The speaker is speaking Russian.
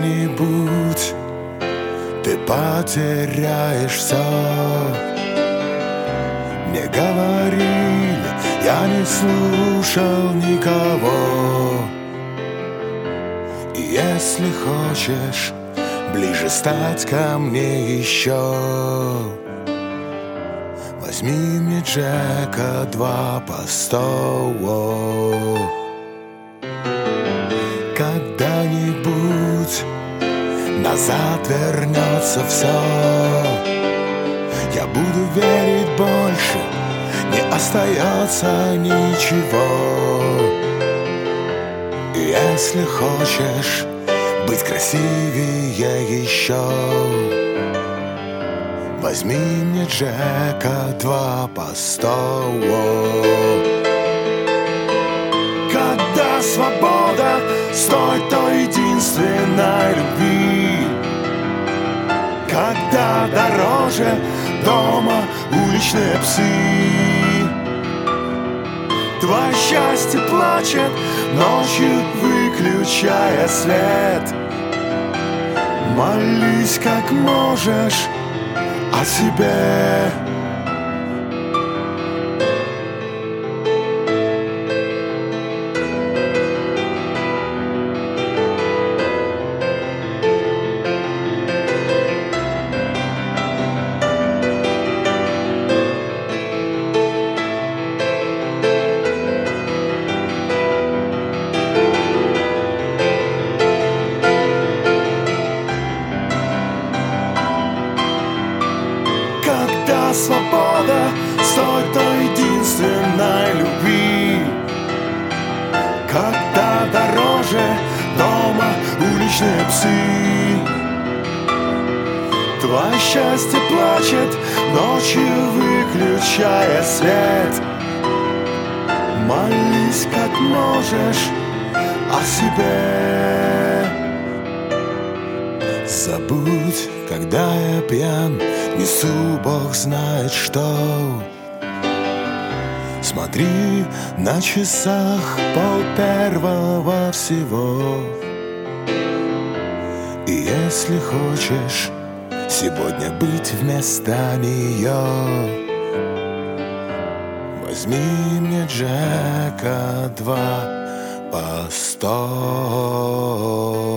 когда-нибудь ты потеряешь все. Мне говорили, я не слушал никого. И если хочешь ближе стать ко мне еще, возьми мне Джека 2 по 100. Когда-нибудь назад вернется все. Я буду верить больше, не остается ничего. И если хочешь быть красивее еще, возьми мне Джека 2 по 100. Когда свобода стоит той единственной любви, когда дороже дома уличные псы, твое счастье плачет ночью, выключая свет. Молись как можешь о себе. Свобода стоит той единственной любви, когда дороже дома уличные псы. Твое счастье плачет ночью, выключая свет. Молись как можешь о себе. Забудь, когда я пьян, несу бог знает что. Смотри, на часах 12:30 всего. И если хочешь сегодня быть вместо нее, возьми мне Джека 2 по 100.